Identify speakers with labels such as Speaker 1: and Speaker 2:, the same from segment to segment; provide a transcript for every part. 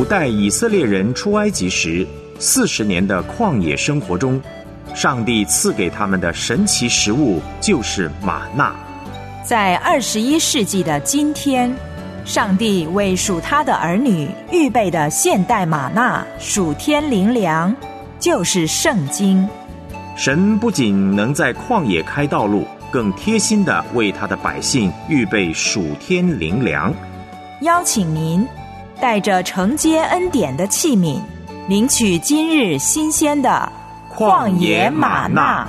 Speaker 1: 古代以色列人出埃及时40年的旷野生活中，上帝赐给他们的神奇食物就是玛纳。
Speaker 2: 在21世纪的今天，上帝为属他的儿女预备的现代玛纳属天灵粮，就是圣经。
Speaker 1: 神不仅能在旷野开道路，更贴心地为他的百姓预备属天灵粮。
Speaker 2: 邀请您带着承接恩典的器皿，领取今日新鲜的旷野玛纳。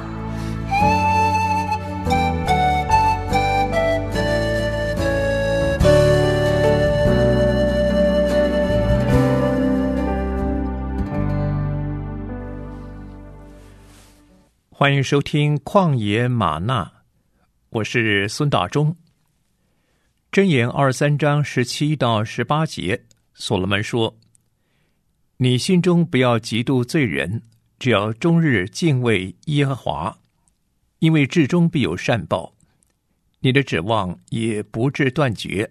Speaker 3: 欢迎收听旷野玛纳，我是孙大中。箴言23章17到18节，所罗门说：你心中不要嫉妒罪人，只要终日敬畏耶和华，因为至终必有善报，你的指望也不致断绝。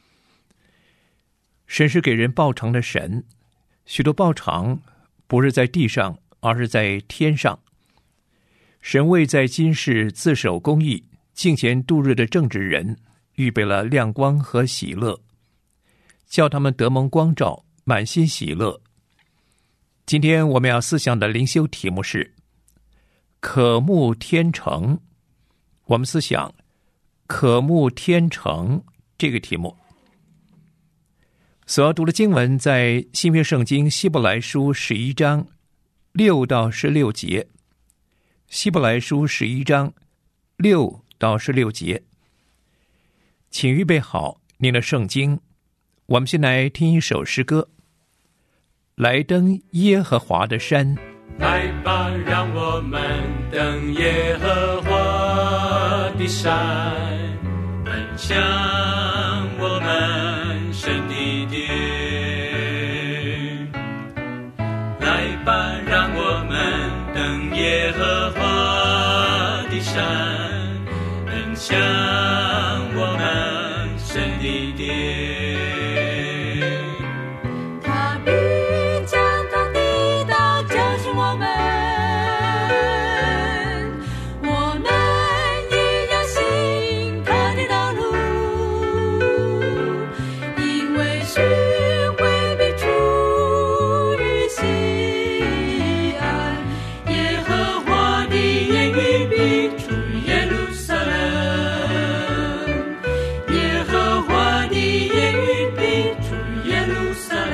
Speaker 3: 神是给人报偿的神，许多报偿不是在地上，而是在天上。神为在今世自守公义、敬虔度日的正直人预备了亮光和喜乐，叫他们得蒙光照，满心喜乐。今天我们要思想的灵修题目是渴慕天成。我们思想渴慕天成这个题目。所要读的经文在新约圣经希伯来书11章6到16节。希伯来书11章6到16节，请预备好您的圣经。我们先来听一首诗歌，来登耶和华的山。
Speaker 4: 来吧，让我们登耶和华的山，奔向我们神的殿。来吧，让我们登耶和华的山，奔向我们神的殿。
Speaker 5: 他必将他的道教训我们，我们也要行他的道路，因为是会必出于西安，耶和华的言语必出耶路撒冷，耶和华的言语必出耶路撒冷，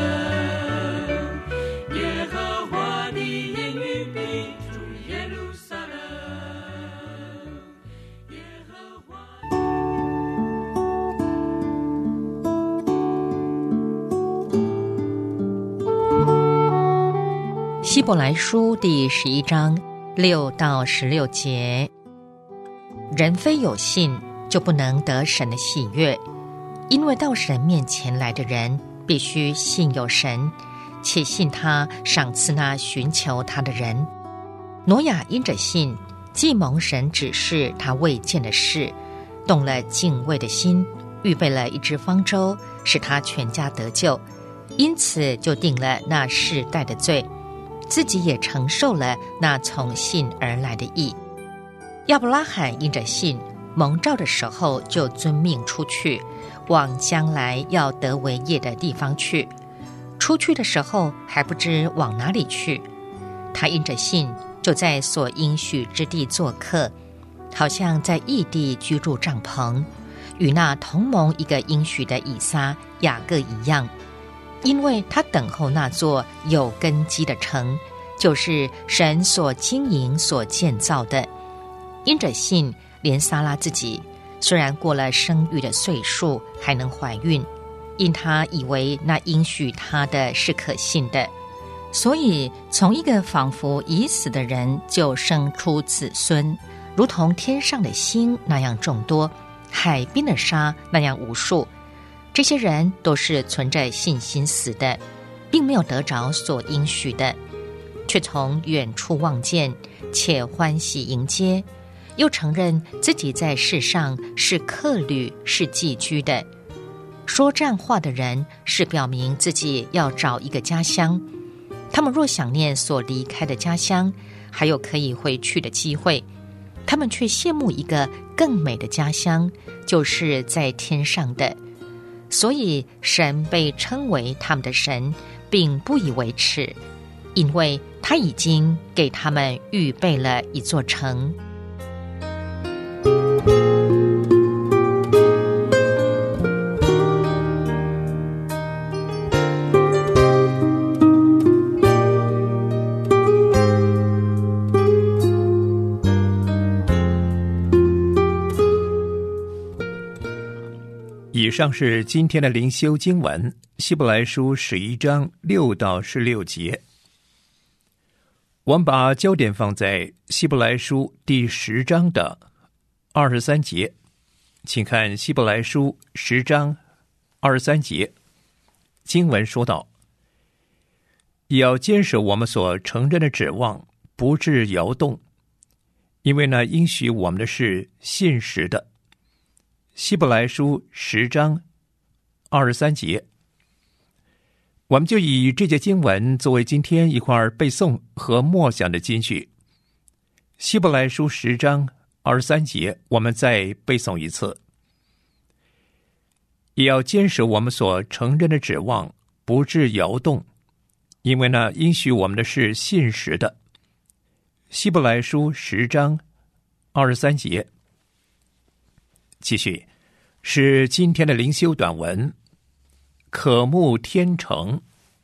Speaker 5: 耶和华的言语必出耶路撒冷，耶和华。
Speaker 6: 希伯来书第11章6到16节，人非有信，就不能得神的喜悦，因为到神面前来的人，必须信有神，且信他赏赐那寻求他的人。挪亚因着信，既蒙神指示他未见的事，动了敬畏的心，预备了一只方舟，使他全家得救，因此就定了那世代的罪，自己也承受了那从信而来的义。亚伯拉罕因着信，蒙召的时候就遵命出去，往将来要得为业的地方去。出去的时候还不知往哪里去，他因着信，就在所应许之地做客，好像在异地居住帐篷，与那同蒙一个应许的以撒、雅各一样，因为他等候那座有根基的城，就是神所经营所建造的。因着信，连撒拉自己虽然过了生育的岁数，还能怀孕，因他以为那应许他的是可信的，所以从一个仿佛已死的人就生出子孙，如同天上的星那样众多，海边的沙那样无数。这些人都是存着信心死的，并没有得着所应许的，却从远处望见，且欢喜迎接，又承认自己在世上是客旅，是寄居的。 说这样话的人是表明自己要找一个家乡。他们若想念所离开的家乡，还有可以回去的机会，他们却羡慕一个更美的家乡，就是在天上的。所以神被称为他们的神，并不以为耻，因为他已经给他们预备了一座城。
Speaker 3: 以上是今天的灵修经文，希伯来书11章6到16节。我们把焦点放在希伯来书第10章的23节，请看希伯来书10章23节，经文说道：也要坚守我们所承认的指望，不致摇动，因为那应许我们的是信实的。希伯来书10章23节，我们就以这节经文作为今天一块背诵和默想的金句。希伯来书10章23节，我们再背诵一次。也要坚守我们所承认的指望，不致摇动，因为那应许我们的是信实的。希伯来书10章23节。继续是今天的灵修短文，渴慕天成。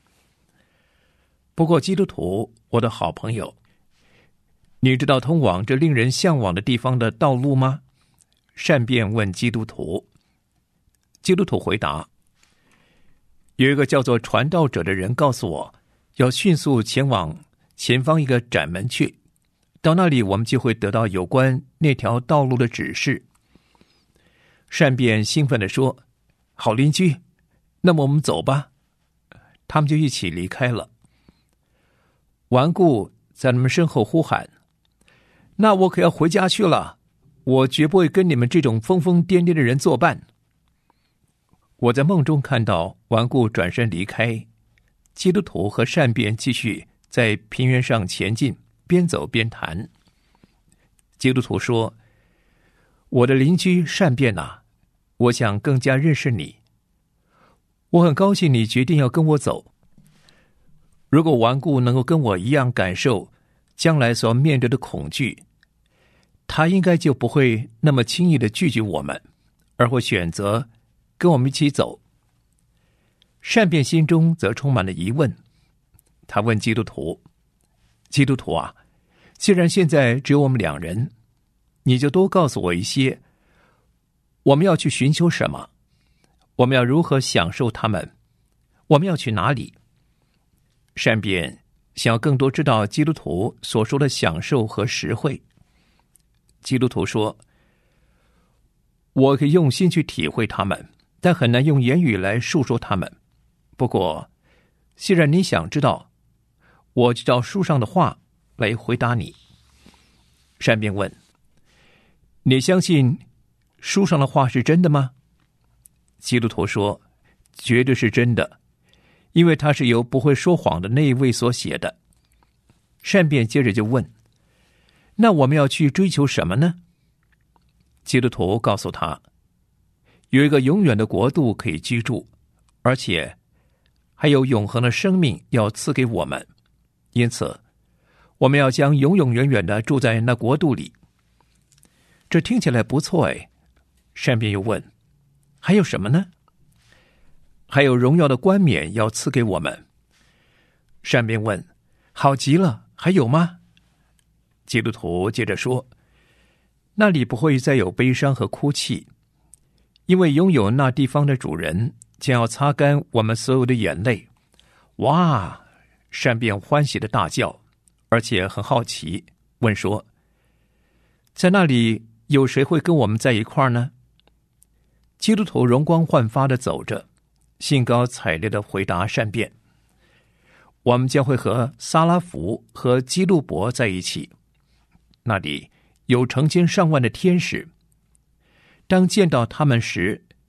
Speaker 3: 不过基督徒，我的好朋友，你知道通往这令人向往的地方的道路吗？善辩问基督徒。基督徒回答：有一个叫做传道者的人告诉我，要迅速前往前方一个窄门去，到那里我们就会得到有关那条道路的指示。善辩兴奋地说：好邻居，那么我们走吧。他们就一起离开了。顽固在他们身后呼喊：那我可要回家去了，我绝不会跟你们这种疯疯癫癫的人作伴。我在梦中看到顽固转身离开，基督徒和善辩继续在平原上前进，边走边谈。基督徒说：我的邻居善辩啊，我想更加认识你。我很高兴你决定要跟我走。如果顽固能够跟我一样感受将来所面对的恐惧，他应该就不会那么轻易的拒绝我们，而会选择跟我们一起走。善辩心中则充满了疑问，他问基督徒：基督徒啊，既然现在只有我们2人，你就多告诉我一些，我们要去寻求什么？我们要如何享受他们？我们要去哪里？善辩想要更多知道基督徒所说的享受和实惠。基督徒说：我可以用心去体会他们，但很难用言语来述说他们。不过既然你想知道，我就照书上的话来回答你。善辩问：你相信书上的话是真的吗？基督徒说：绝对是真的，因为它是由不会说谎的那一位所写的。善辩接着就问：那我们要去追求什么呢？基督徒告诉他：有一个永远的国度可以居住，而且还有永恒的生命要赐给我们，因此我们要将永永远远的住在那国度里。这听起来不错哎。善辩又问：还有什么呢？还有荣耀的冠冕要赐给我们。善辩问：好极了，还有吗？基督徒接着说：那里不会再有悲伤和哭泣，因为拥有那地方的主人将要擦干我们所有的眼泪。哇！善辩欢喜的大叫，而且很好奇，问说：在那里有谁会跟我们在一块儿呢？基督徒容光焕发的走着，兴高采烈的回答善辩：我们将会和撒拉弗和基路伯在一起，那里有成千上万的天使。当见到他们时，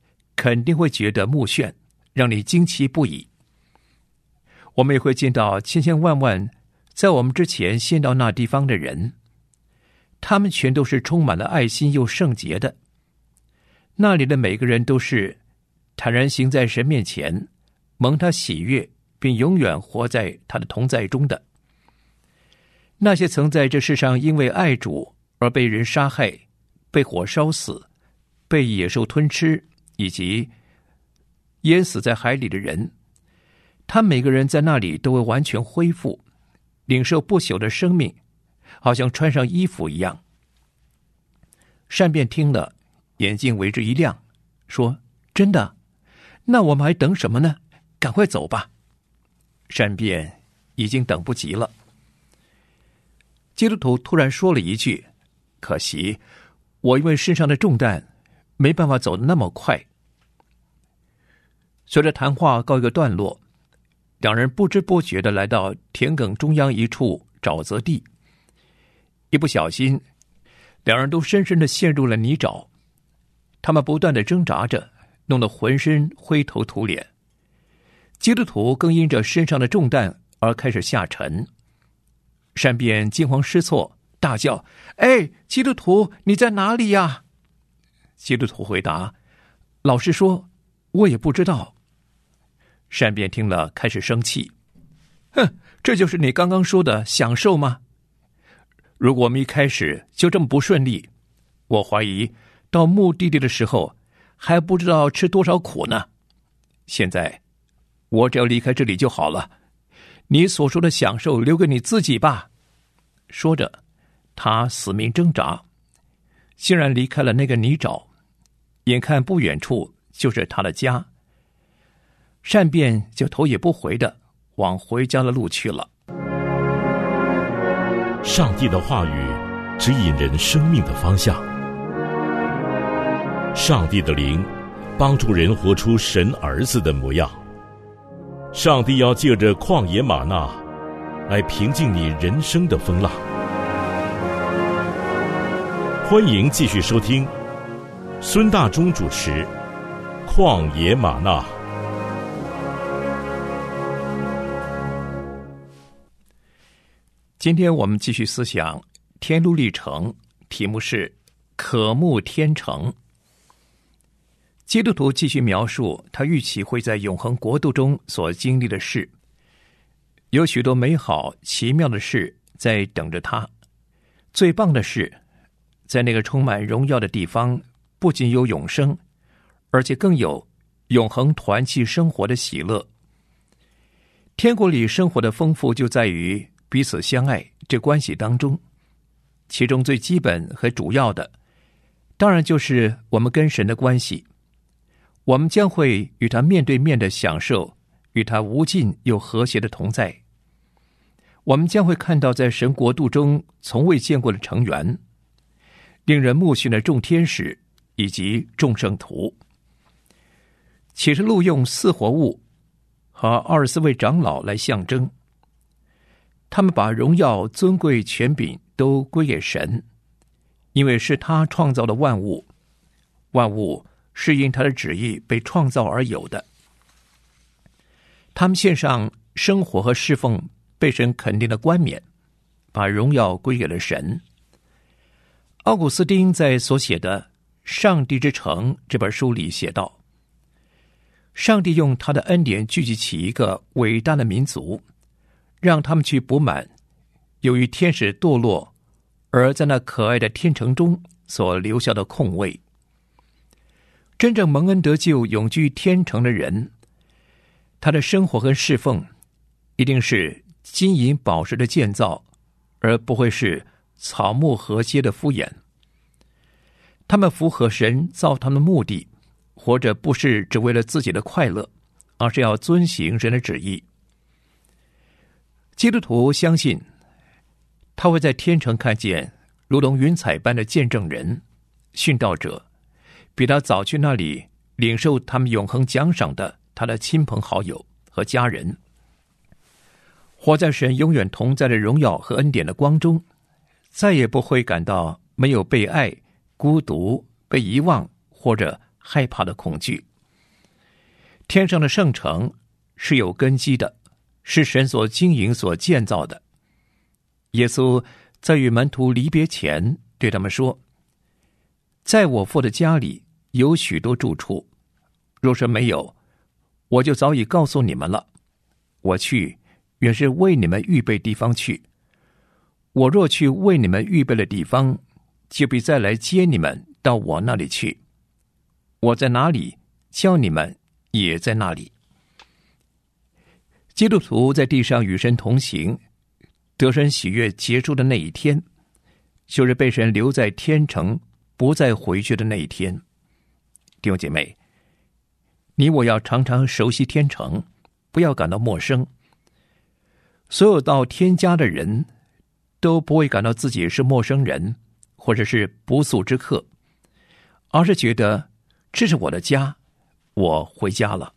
Speaker 3: 肯定会觉得目眩，让你惊奇不已。我们也会见到千千万万在我们之前先到那地方的人，他们全都是充满了爱心又圣洁的。那里的每个人都是坦然行在神面前，蒙他喜悦，并永远活在他的同在中的。那些曾在这世上因为爱主而被人杀害、被火烧死、被野兽吞吃，以及淹死在海里的人，他每个人在那里都会完全恢复，领受不朽的生命，好像穿上衣服一样。善变听了，眼睛为之一亮，说：真的？那我们还等什么呢？赶快走吧。善变已经等不及了。基督徒突然说了一句：可惜我因为身上的重担没办法走得那么快。随着谈话告一个段落，两人不知不觉地来到田埂中央一处沼泽地。一不小心，两人都深深地陷入了泥沼。他们不断地挣扎着，弄得浑身灰头土脸。基督徒更因着身上的重担而开始下沉。善变惊慌失措，大叫：哎，基督徒，你在哪里呀？基督徒回答：老实说，我也不知道。善变听了开始生气：哼，这就是你刚刚说的享受吗？如果我们一开始就这么不顺利，我怀疑到目的地的时候还不知道吃多少苦呢。现在我只要离开这里就好了，你所说的享受留给你自己吧。说着，他死命挣扎，竟然离开了那个泥沼。眼看不远处就是他的家，善变就头也不回的往回家的路去了。
Speaker 7: 上帝的话语指引人生命的方向，上帝的灵帮助人活出神儿子的模样。上帝要借着旷野吗哪来平静你人生的风浪。欢迎继续收听孙大中主持《旷野吗哪》。
Speaker 3: 今天我们继续思想天路历程，题目是渴慕天成。基督徒继续描述他预期会在永恒国度中所经历的事，有许多美好奇妙的事在等着他。最棒的是，在那个充满荣耀的地方，不仅有永生，而且更有永恒团契生活的喜乐。天国里生活的丰富就在于彼此相爱这关系当中，其中最基本和主要的，当然就是我们跟神的关系。我们将会与他面对面的享受与他无尽又和谐的同在。我们将会看到在神国度中从未见过的成员，令人目眩的众天使以及众圣徒。启示录用四活物和24位长老来象征，他们把荣耀、尊贵、权柄都归给神，因为是他创造的万物，万物是因他的旨意被创造而有的。他们献上生活和侍奉被神肯定的冠冕，把荣耀归给了神。奥古斯丁在所写的《上帝之城》这本书里写道，上帝用他的恩典聚集起一个伟大的民族，让他们去补满由于天使堕落而在那可爱的天城中所留下的空位。真正蒙恩得救永居天城的人，他的生活和侍奉一定是金银宝石的建造，而不会是草木禾秸的敷衍。他们符合神造他们的目的，活着不是只为了自己的快乐，而是要遵行神的旨意。基督徒相信，他会在天城看见如同云彩般的见证人、殉道者，比他早去那里领受他们永恒奖赏的他的亲朋好友和家人。活在神永远同在的荣耀和恩典的光中，再也不会感到没有被爱、孤独、被遗忘或者害怕的恐惧。 天上的圣城是有根基的，是神所经营所建造的。耶稣在与门徒离别前对他们说，在我父的家里有许多住处，若是没有，我就早已告诉你们了。我去，原是为你们预备地方去。我若去为你们预备了地方，就必再来接你们到我那里去。我在哪里，叫你们也在那里。基督徒在地上与神同行，得神喜悦结束的那一天，就是被神留在天城不再回去的那一天。弟兄姐妹，你我要常常熟悉天城，不要感到陌生。所有到天家的人都不会感到自己是陌生人，或者是不速之客，而是觉得这是我的家，我回家了。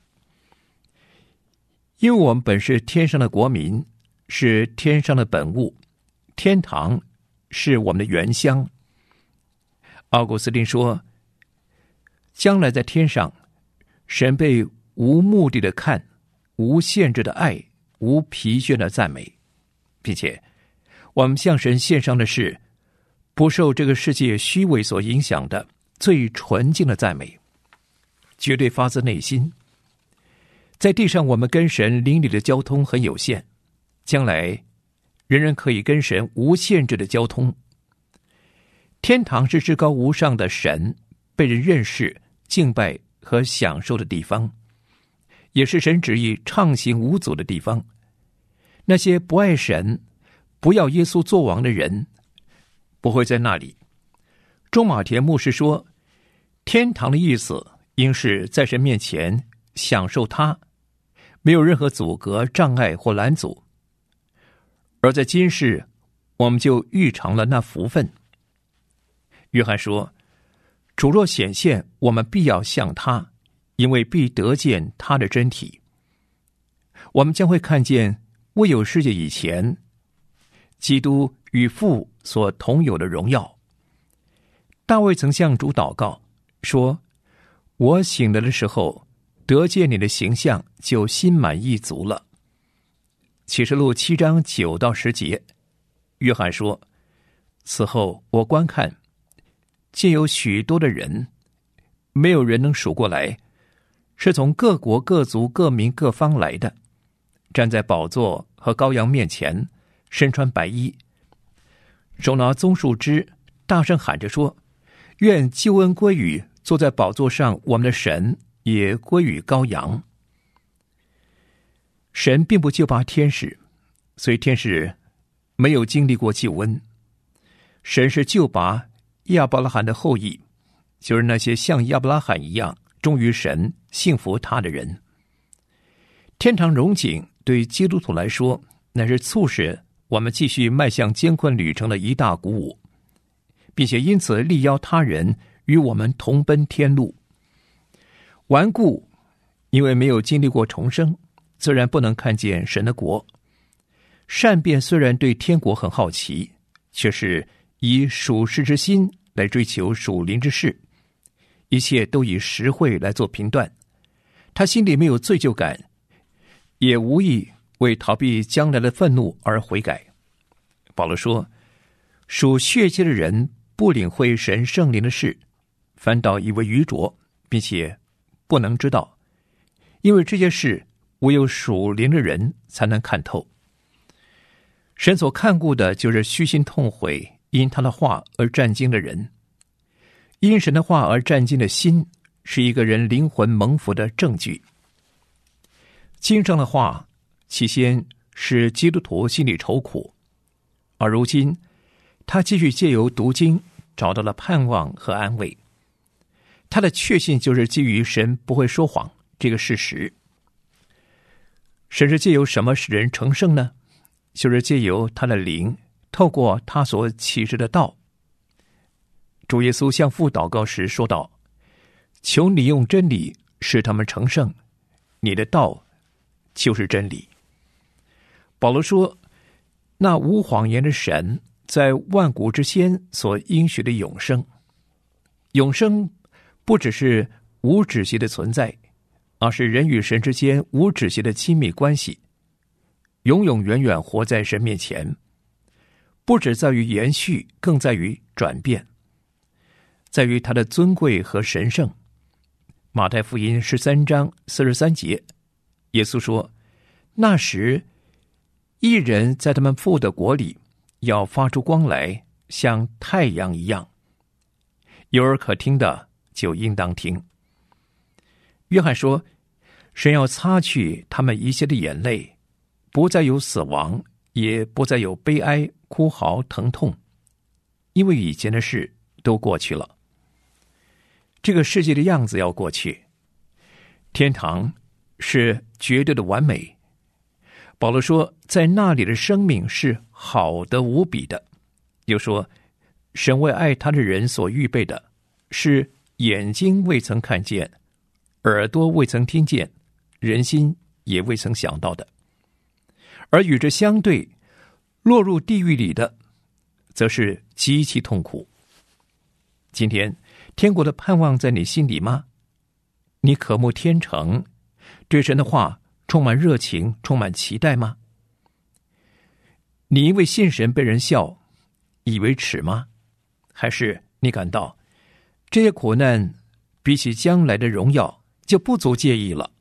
Speaker 3: 因为我们本是天上的国民，是天上的本物，天堂是我们的原乡。奥古斯丁说，将来在天上，神被无目的的看，无限制的爱，无疲倦的赞美，并且我们向神献上的是不受这个世界虚伪所影响的最纯净的赞美，绝对发自内心。在地上我们跟神邻里的交通很有限，将来人人可以跟神无限制的交通。天堂是至高无上的神被人认识、敬拜和享受的地方，也是神旨意畅行无阻的地方。那些不爱神、不要耶稣做王的人不会在那里。钟马田牧师说，天堂的意思应是在神面前享受他，没有任何阻隔、障碍或拦阻。而在今世，我们就预尝了那福分。约翰说，主若显现，我们必要向他，因为必得见他的真体。我们将会看见未有世界以前，基督与父所同有的荣耀。大卫曾向主祷告说，我醒来的时候，得见你的形象，就心满意足了。启示录7章9到10节，约翰说，此后我观看，见有许多的人，没有人能数过来，是从各国各族各民各方来的，站在宝座和羔羊面前，身穿白衣，手拿棕树枝，大声喊着说，愿救恩归于坐在宝座上我们的神，也归于羔羊。神并不救拔天使，所以天使没有经历过救恩。神是救拔亚伯拉罕的后裔，就是那些像亚伯拉罕一样忠于神、信服他的人。天堂荣景对基督徒来说，乃是促使我们继续迈向艰困旅程的一大鼓舞，并且因此力邀他人与我们同奔天路。顽固因为没有经历过重生，自然不能看见神的国。善变虽然对天国很好奇，却是以属世之心来追求属灵之事，一切都以实惠来做评断。他心里没有罪疚感，也无意为逃避将来的愤怒而悔改。保罗说，属血气的人不领会神圣灵的事，反倒以为愚拙，并且不能知道，因为这些事唯有属灵的人才能看透。神所看顾的就是虚心痛悔因他的话而战惊的人。因神的话而战惊的心，是一个人灵魂蒙福的证据。经上的话起先使基督徒心里愁苦，而如今他继续借由读经找到了盼望和安慰。他的确信就是基于神不会说谎这个事实。神是借由什么使人成圣呢？就是借由他的灵，透过他所启示的道。主耶稣向父祷告时说道，求你用真理使他们成圣，你的道就是真理。保罗说，那无谎言的神在万古之先所应许的永生。永生不只是无止息的存在， 而是人与神之间无止息的亲密关系，永永远远活在神面前，不只在于延续，更在于转变，在于他的尊贵和神圣。马太福音13章43节，耶稣说，那时义人在他们父的国里要发出光来，像太阳一样。有耳可听的就应当听。约翰说，神要擦去他们一切的眼泪，不再有死亡，也不再有悲哀、哭嚎、疼痛，因为以前的事都过去了。这个世界的样子要过去，天堂是绝对的完美。保罗说，在那里的生命是好的无比的。又说，神为爱他的人所预备的，是眼睛未曾看见，耳朵未曾听见，人心也未曾想到的。而与之相对，落入地狱里的，则是极其痛苦。今天，天国的盼望在你心里吗？你渴慕天成，对神的话充满热情，充满期待吗？你因为信神被人笑，以为耻吗？还是你感到这些苦难比起将来的荣耀就不足介意了？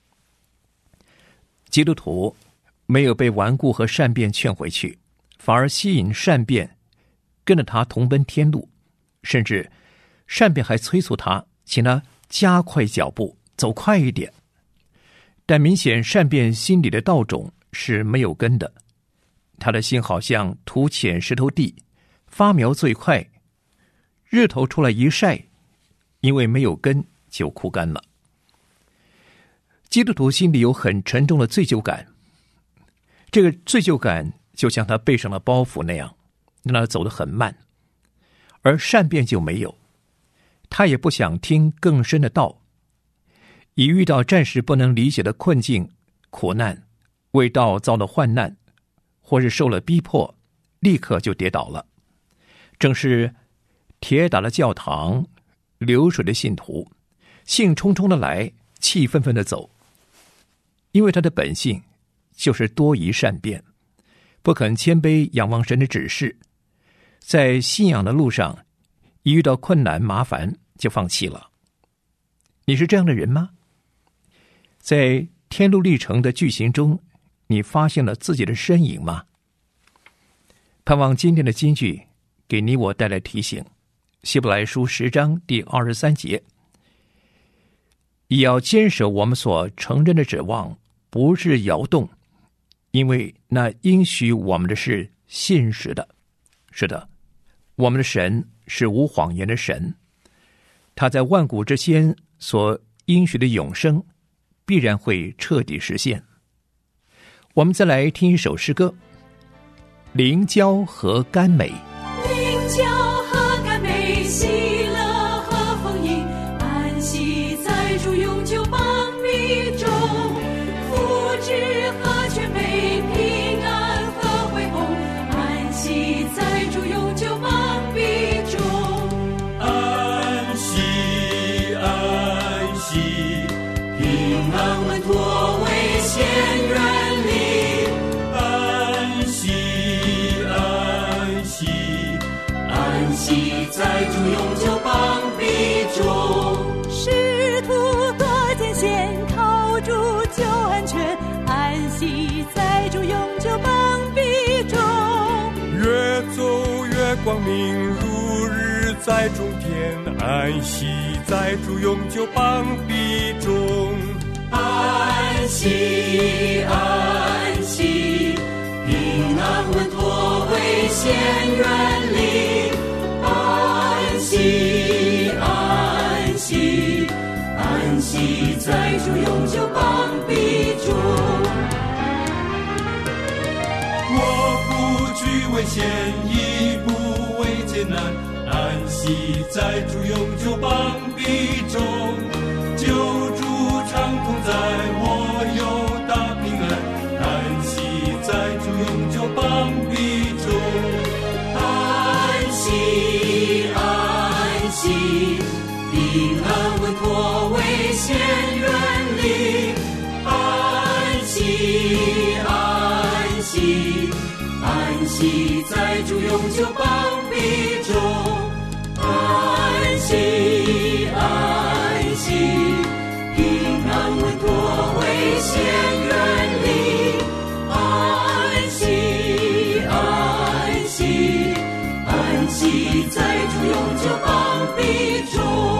Speaker 3: 基督徒没有被顽固和善变劝回去，反而吸引善变跟着他同奔天路，甚至善变还催促他，请他加快脚步，走快一点。但明显善变心里的道种是没有根的，他的心好像土浅石头地，发苗最快，日头出来一晒，因为没有根就枯干了。基督徒心里有很沉重的罪疚感，这个罪疚感就像他背上了包袱那样，让他走得很慢。而善变就没有，他也不想听更深的道，一遇到暂时不能理解的困境、苦难，为道遭了患难，或是受了逼迫，立刻就跌倒了。正是铁打的教堂，流水的信徒，兴冲冲的来，气愤愤的走。因为他的本性就是多疑善变，不肯谦卑仰望神的指示，在信仰的路上一遇到困难麻烦就放弃了。你是这样的人吗？在天路历程的剧情中，你发现了自己的身影吗？盼望今天的金句给你我带来提醒。希伯来书10章第23节，也要坚守我们所承认的指望，不致摇动，因为那应许我们的是信实的。是的，我们的神是无谎言的神，他在万古之先所应许的永生必然会彻底实现。我们再来听一首诗歌，灵交和甘美。
Speaker 5: 灵交和甘美，喜乐和丰盈，安息在主永久邦庇中，福祉和全美，平安和恢宏，安息在主永久邦庇中。
Speaker 4: 安息安息，平安稳妥危险远离，安息安息，安息在主永久邦庇中。
Speaker 5: 使徒多艰险，靠主就安全，安息在主永久邦庇中。
Speaker 8: 越走越光明，如日在中天，安息在主永久邦庇中。
Speaker 4: 安息安息，平安稳妥危险远离，安息安息，安息在主永久邦庇中。我不惧危险，亦不畏艰难，安息在主永久邦庇中。救主常同在，我有大平安，安息在主永久邦庇中。安息安息，平安稳妥危险远离，
Speaker 5: 息在主永久膀臂中，安息安息，平安稳妥危险远离，安息安息，安息在主永久膀臂中。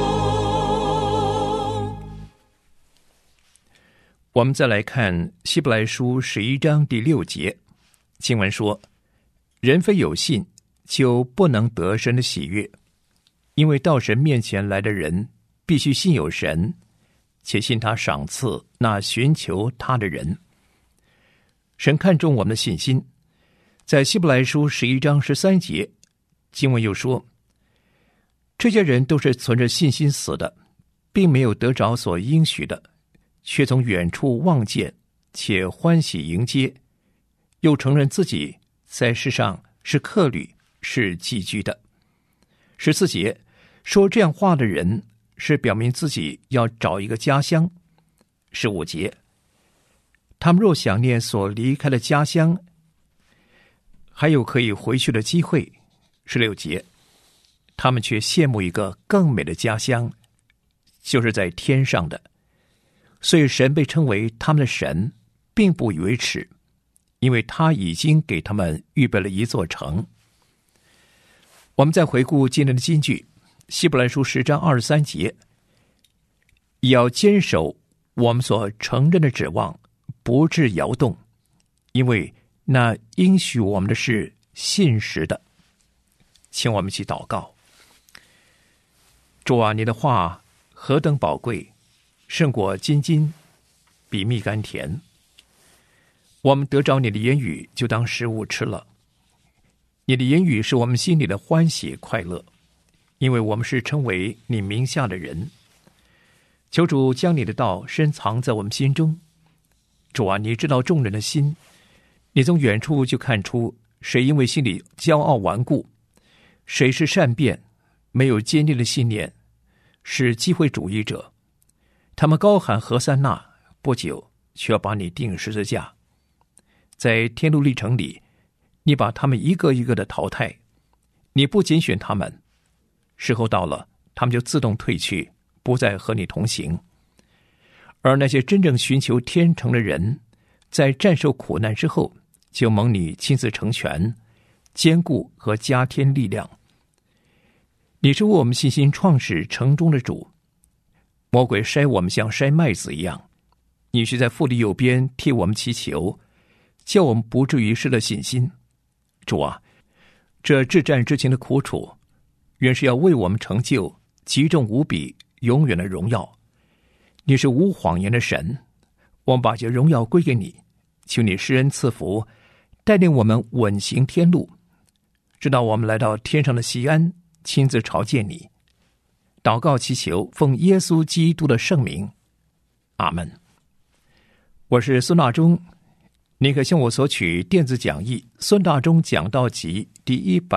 Speaker 3: 我们再来看希伯来书11章第6节，经文说：人非有信，就不能得神的喜悦，因为到神面前来的人，必须信有神，且信他赏赐那寻求他的人。神看重我们的信心，在希伯来书11章13节，经文又说：这些人都是存着信心死的，并没有得着所应许的，却从远处望见，且欢喜迎接，又承认自己在世上是客旅，是寄居的。14节说这样话的人，是表明自己要找一个家乡。15节，他们若想念所离开的家乡，还有可以回去的机会。16节，他们却羡慕一个更美的家乡，就是在天上的。所以神被称为他们的神，并不以为耻，因为他已经给他们预备了一座城。我们再回顾今天的金句，希伯来书10章23节，也要坚守我们所承认的指望，不致摇动，因为那应许我们的是信实的。请我们一起祷告。主啊，你的话何等宝贵，胜过金金，比蜜甘甜。我们得着你的言语，就当食物吃了。你的言语是我们心里的欢喜快乐，因为我们是称为你名下的人。求主将你的道深藏在我们心中。主啊，你知道众人的心，你从远处就看出谁因为心里骄傲顽固，谁是善变，没有坚定的信念，是机会主义者。他们高喊何塞那，不久却要把你钉十字架。在天路历程里，你把他们一个一个的淘汰，你不拣选他们，时候到了，他们就自动退去，不再和你同行。而那些真正寻求天成的人，在战受苦难之后，就蒙你亲自成全、坚固和加添力量。你是为我们信心创始成终的主，魔鬼筛我们像筛麦子一样，你是在父的右边替我们祈求，叫我们不至于失了信心。主啊，这至战之情的苦楚，原是要为我们成就极重无比永远的荣耀。你是无谎言的神，我们把这荣耀归给你，求你施恩赐福，带领我们稳行天路，直到我们来到天上的西安，亲自朝见你。祷告祈求，奉耶稣基督的圣名，阿们。我是孙大中，你可向我索取电子讲义《孙大中讲道集》第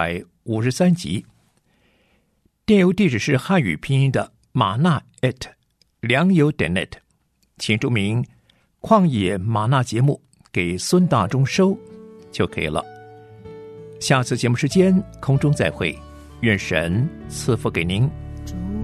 Speaker 3: 153集，电邮地址是汉语拼音的玛纳@良友.net， 请注明旷野玛纳节目给孙大中收就可以了。下次节目时间空中再会，愿神赐福给您。
Speaker 5: 主